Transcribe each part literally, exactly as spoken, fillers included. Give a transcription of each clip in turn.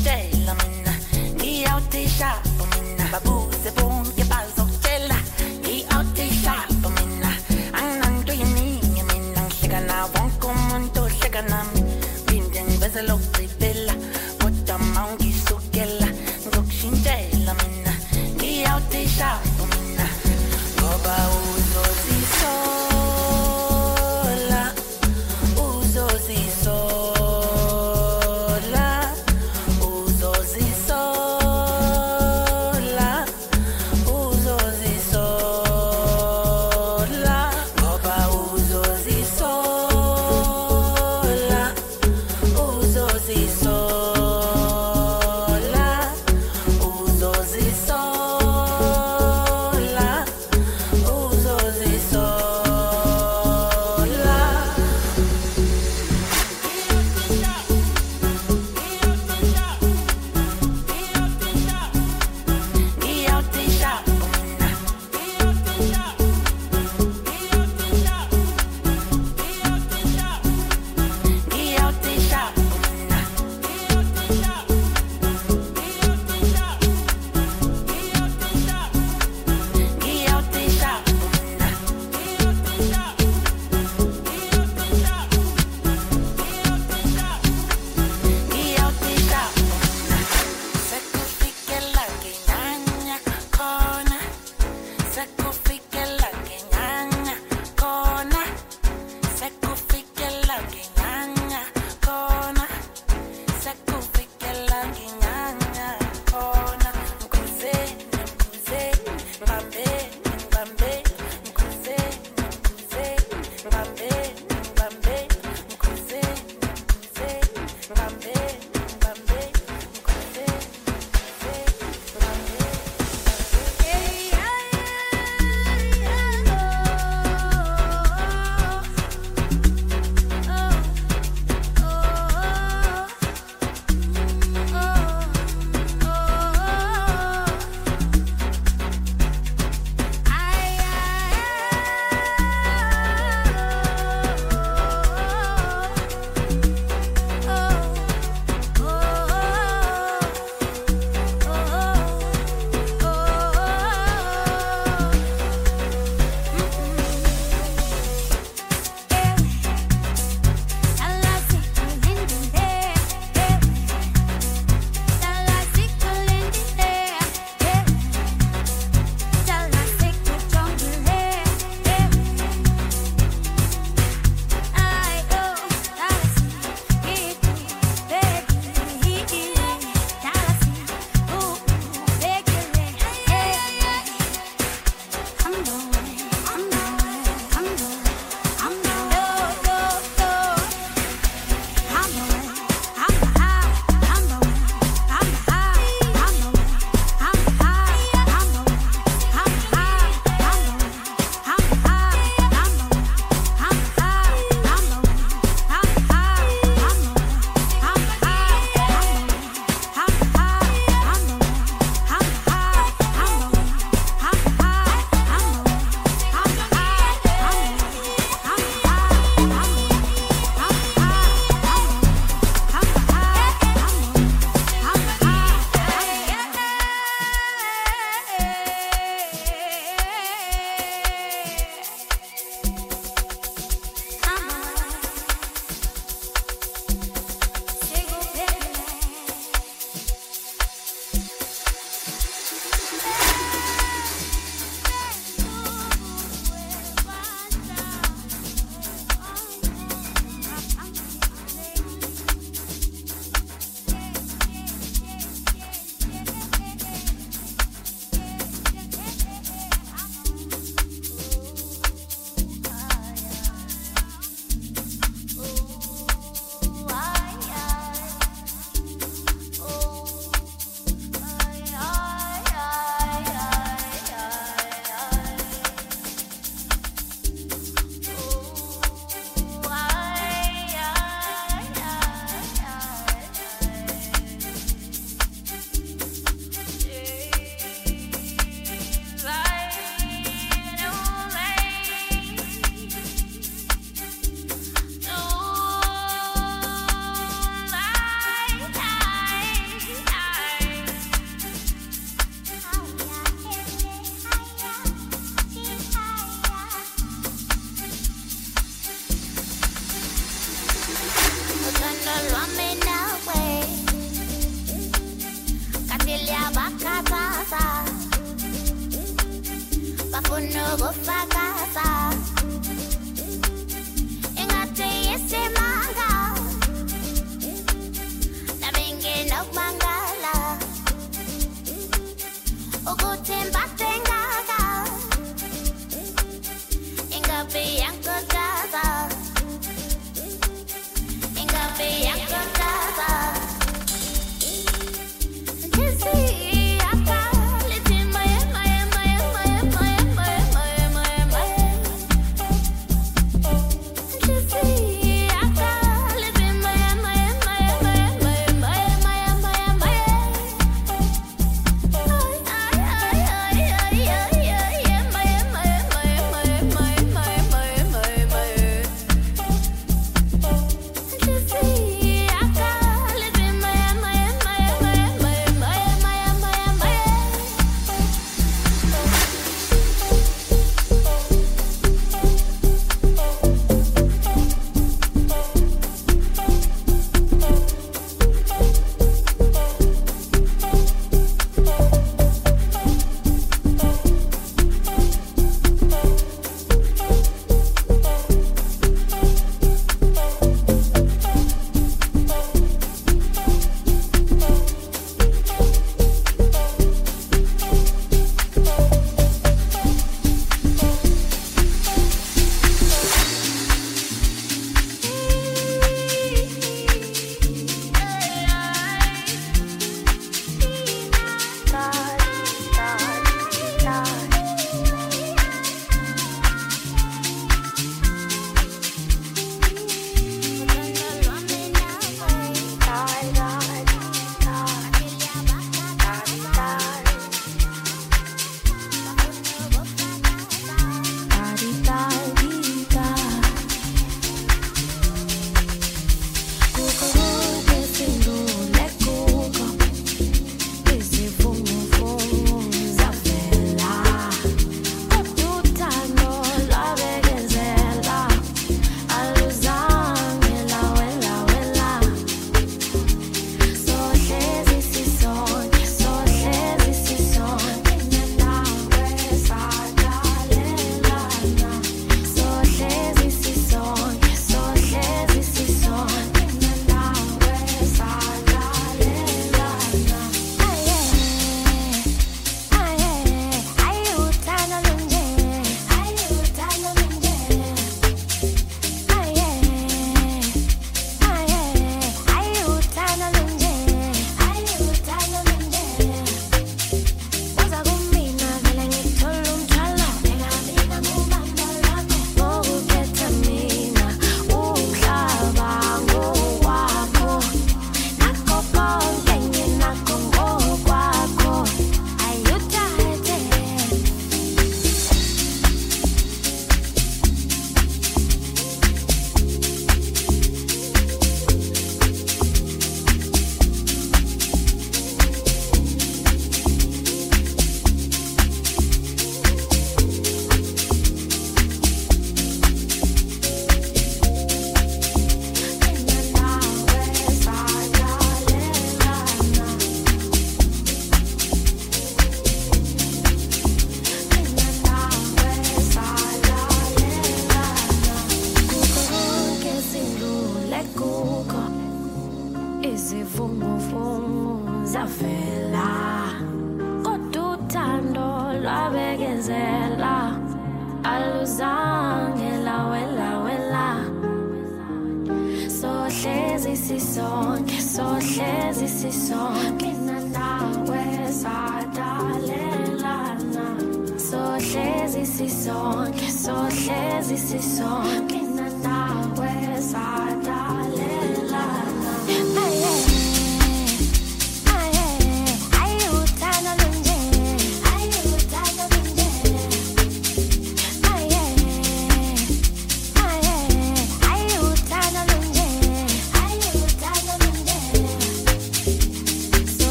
uzongitshela mina ngiyawuthishapo mina babuze bonke bazokutshela ngiyawuthishapo mina anginanto yeningi mina ngihleka nawo wonke umuntu ohleka nami phinde ngiveze lokugcibela kodwa mawungisukela ngizokushintshela mina ngiyawuthishapo mina ngoba uzozisola uzozisola uzozisola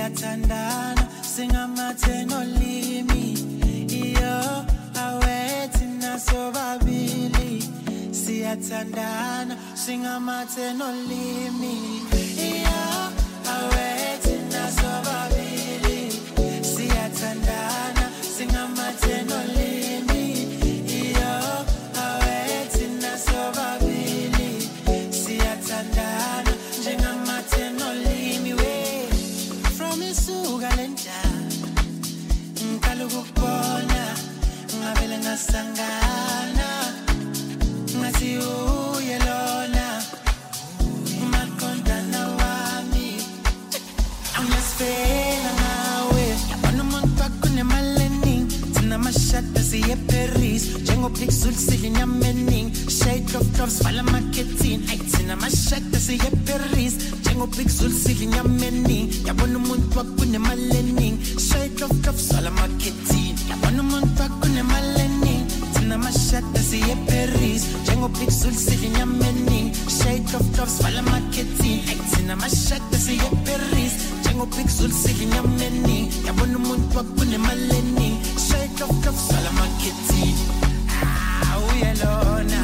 siyathandana singamathenolimi iyo awethi nasobabili siyathandana singamathenolimi iyo awethi nasobabili siyathandana singamathenolimi iyo awethi nasobabili siyathandana njengamathenolimi we from isuka lenjana ngikala ukubona ngavele ngasangana ngathi uye lona umakondana wami angasifela ngawe yabona umuntu wakunemaleni thina mashada siye Paris njengopixel silinyamening shade of drops vala marketing ay thina mashada siye Paris njengopixel silinyamening yabona umuntu wakunemaleni shade of drops vala marketing yabona umuntu wakunemaleni thina mashada siye Paris njengopixel silinyamening shade of drops vala marketing ay thina mashada siye Paris njengopixel silinyamening yabona umuntu wakunemaleni shade of drops vala marketing ah uyalona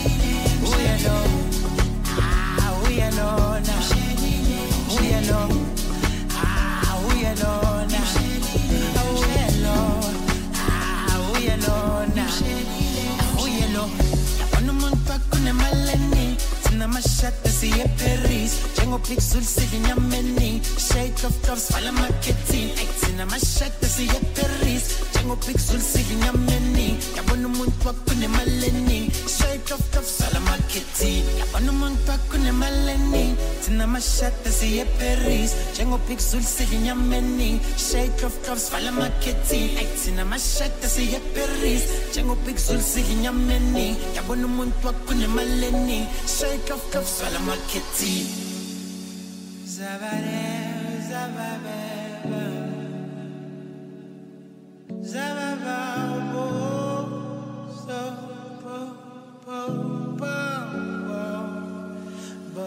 uyalona ah uyalona uyalona ah uyalona uyalona ah uyalona uyalona yabona umuntu wakunemaleni thina mashada siye Paris njengopixel silinyamening shade of drops vala marketing ay thina mashada siye Paris njengopixel silinyamening yabona umuntu wakunemaleni shade of drops vala marketing yabona umuntu wakunemaleni thina mashada siye Paris njengopixel silinyamening shade of drops vala marketing ay thina mashada siye Paris njengopixel silinyamening yabona umuntu wakunemaleni shade of drops vala marketing zabare zababa zababa bo so po po po bo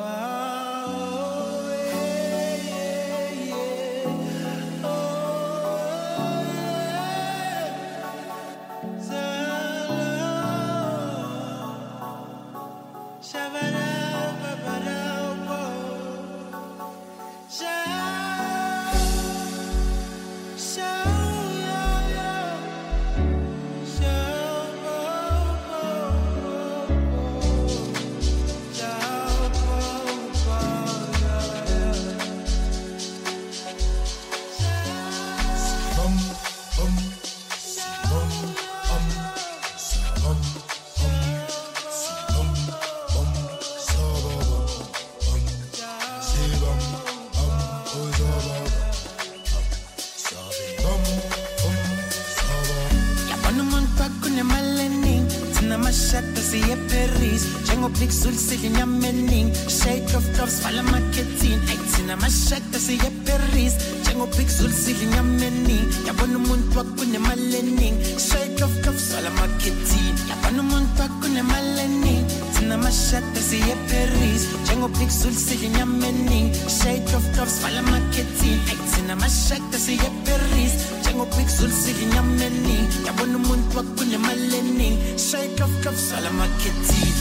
pixel silinyamening shade of drops vala marketing ay thina mashada siye Paris njengopixel silinyamening yabona umuntu wakunemaleni shade of drops vala marketing yabona umuntu wakunemaleni thina mashada siye Paris njengopixel silinyamening shade of drops vala marketing ay thina mashada siye Paris njengopixel silinyamening yabona umuntu wakunemaleni shade of drops vala marketing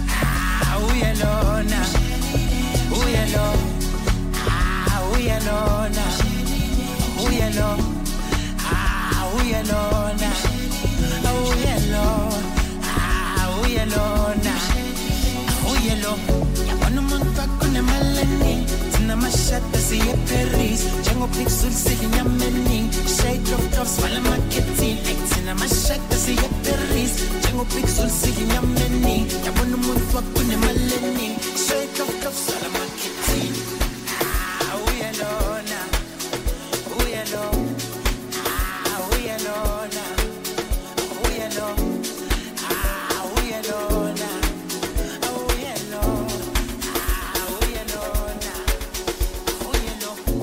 uyalona uyalona ah uyalona uyalona ah uyalona uyalona ah uyalona uyalona yabona umuntu wakunemaleni thina mashada siye Paris njengopixel silinyamening shade of drops vala marketing ay thina mashada siye Paris njengopixel silinyamening yabona umuntu wakunemaleni shade of drops vala marketing ah uyalona uyalona ah uyalona uyalona ah uyalona uyalona ah uyalona uyalona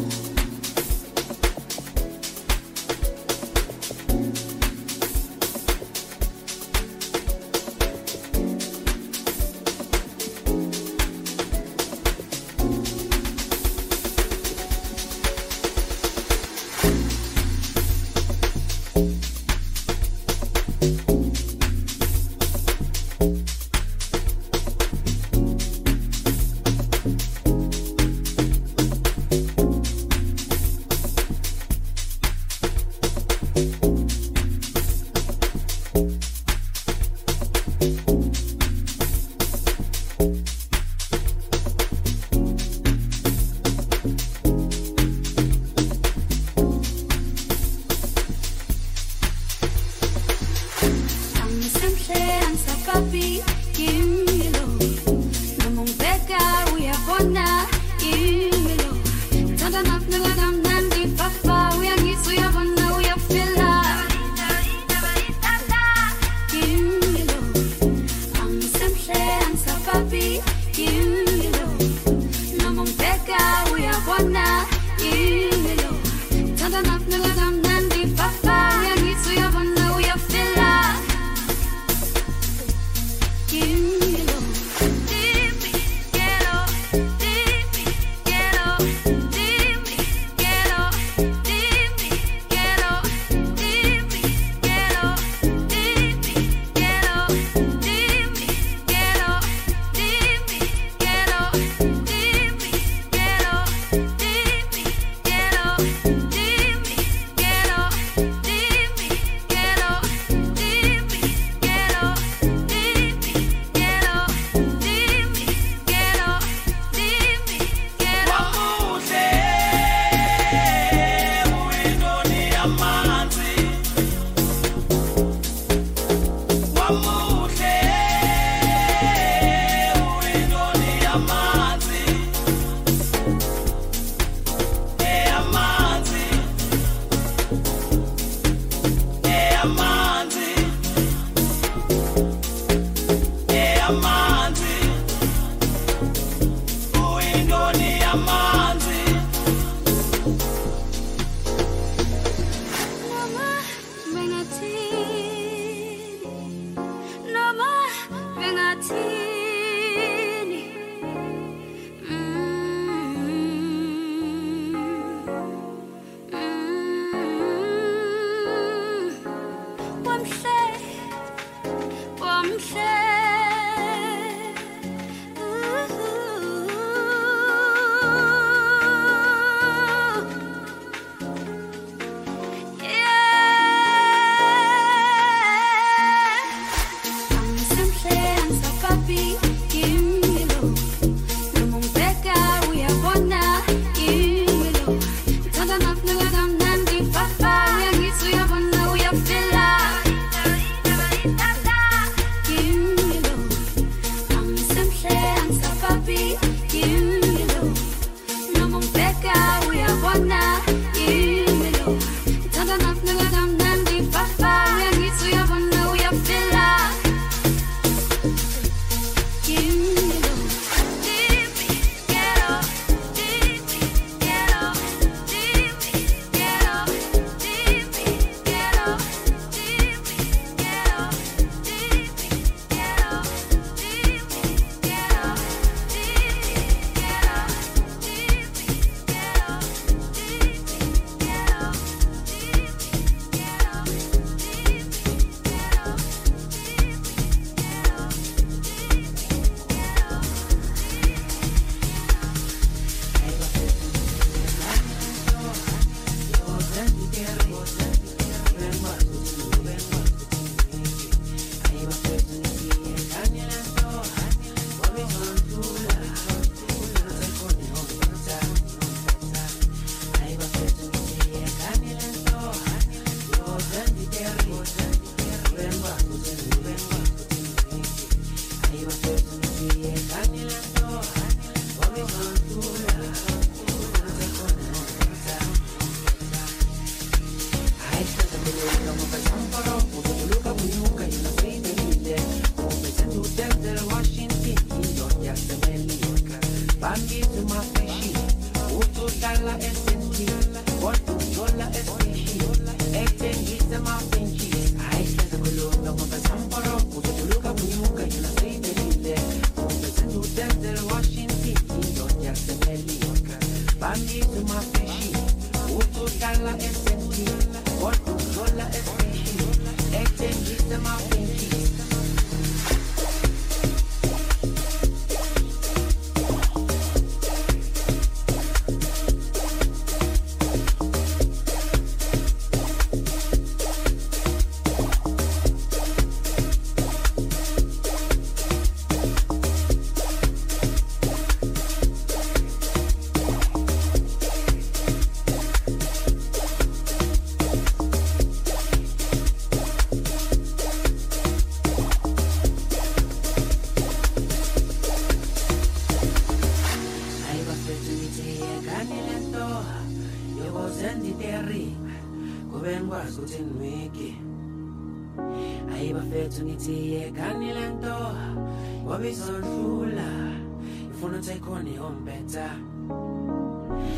Ifuna take on your better. I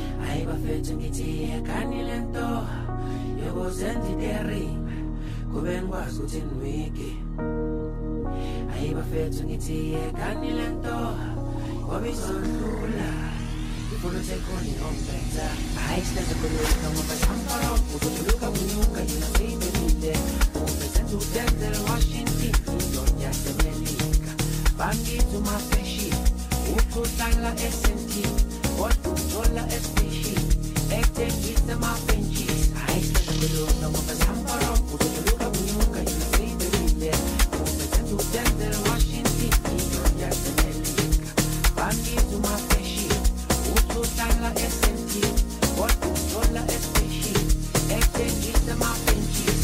ayibafethu ngithi ekani lento yokuzenza idering kube ngikwazi ukuthi niwiki ayibafethu ngithi ekani lento ngoba izondlula ifuna uthekhoni ombetha hayi sineze kuluka ngoba samparo ukuluka unyuka yina seyibelile umpetha udenzel Washington indoda yasemelika bangithi umafeshi uthuthala esenti otuthola espeshi ethengisa amafenchis hayi sineze kuluka ngoba samparo ukuluka unyuka yina seyibelile umpetha udenzel Washington indoda yasemelika bangithi umafeshi ututhala esenti otuthola espeshi ethengisa amafenchis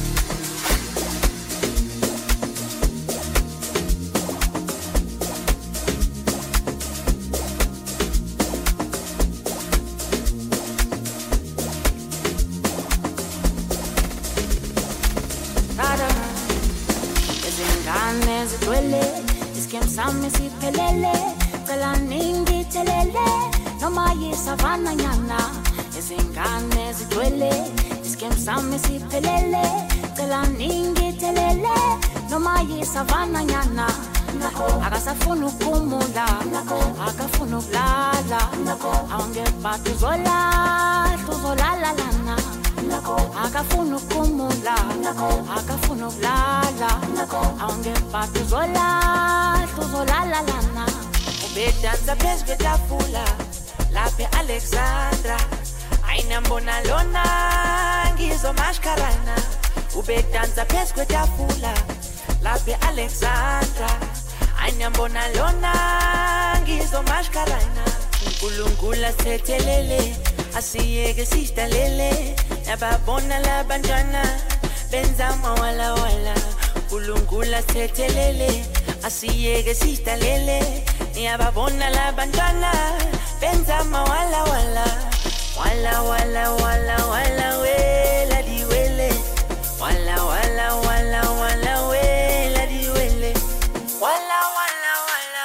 Sami siphelele cela ningithelele noma yisavana nyana izingane zigcwele iskem sami siphelele cela ningithelele noma yisavana nyana akasafuna ukumula akafuna ukulala awungebhati uzolala uzolala lana akafuna ukumula akafuna ukulala awungebhati uzolala uzolala lana ubedansa phezu kwetafula lapha Alexandra ayinambona lona ngizomashkarana ubedansa phezu kwetafula lapha Alexandra ayinambona lona ngizomashkarana uNkulunkulu asethelele asiyeke sidalele nababona labantwana benza mawala wala uNkulunkulu asethelele asiyeke sidalele niyababona labantwana benza mawala wala wala wala wala wala wela diwele wala wala wala wala wela diwele wala wala wala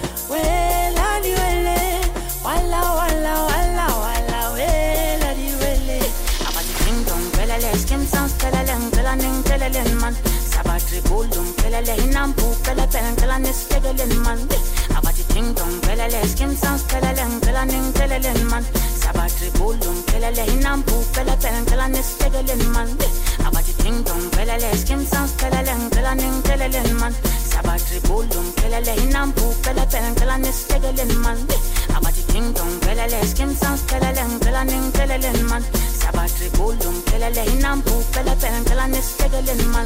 wela diwele wala wala wala wala wela diwele abati kingdom pelele skim sounds pelele pelele pelele man sabatri bulum pelele inampu pelele pelele nestegele man abati kingdom pelele skim sounds pelele pelele pelele man sabatri bulum pelele inampu pelele pelele nestegele man abati kingdom pelele skim sounds pelele pelele pelele man sabatri bulum pelele inampu pelele pelele nestegele man abati kingdom pelele skim sounds pelele pelele pelele man sabatri bulum pelele inampu pelele pelele nestegele man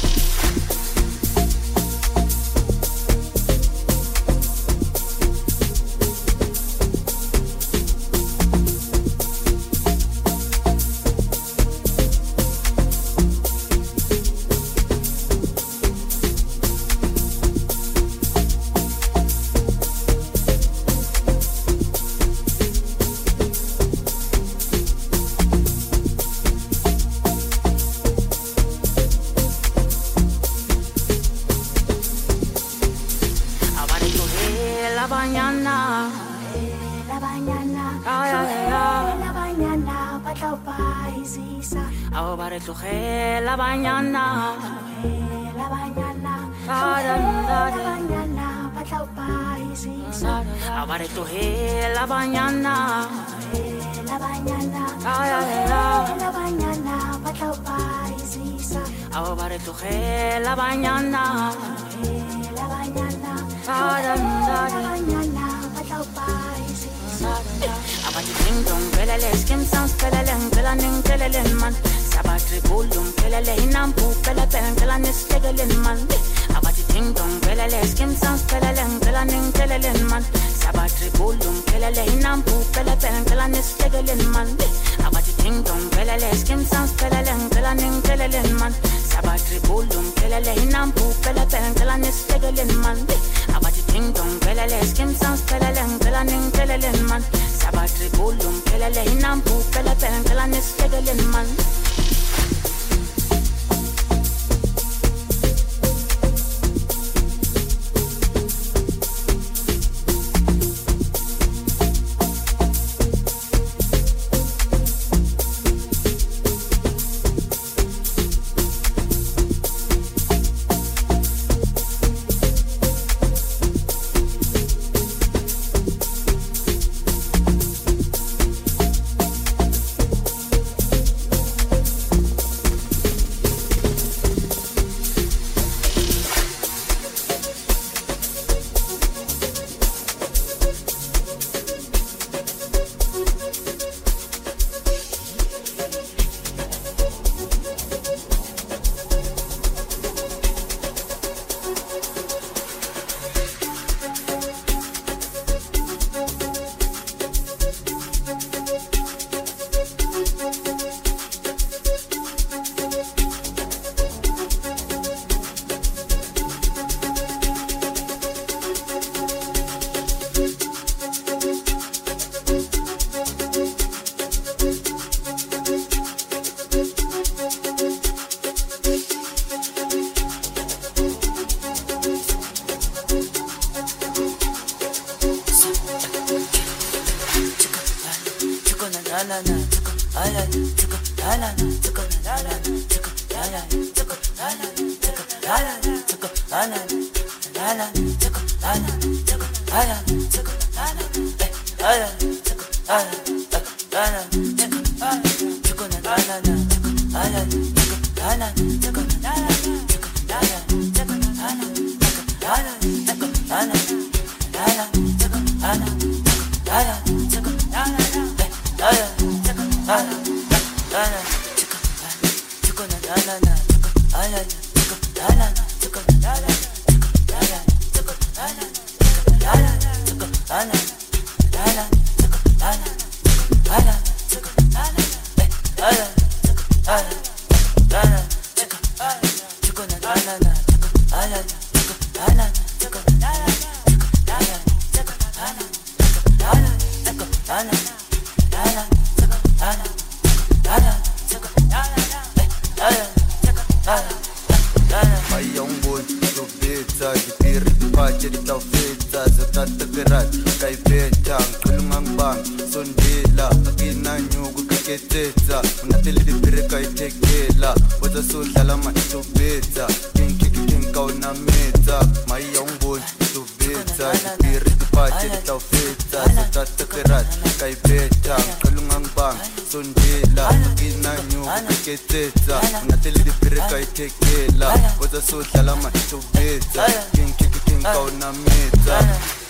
la bañana la bañana la bañana patlaupaisisa abare tu he la bañana la bañana la bañana patlaupaisisa abare tu he la bañana la bañana la bañana patlaupaisisa abare kingdom pelele skim sounds pelele pelele pelele man sabatri bulum pelele inampu pelele pelele nestegele man abati kingdom pelele skim sounds pelele pelele pelele man sabatri bulum pelele inampu pelele pelele nestegele man abati kingdom pelele skim sounds pelele pelele pelele man sabatri bulum pelele inampu pelele pelele nestegele man abati kingdom pelele skim sounds pelele pelele pelele man sabatri bulum pelele inampu pelele pelele nestegele man Tekela, waza so dlala manje ubetha king king king kawunameta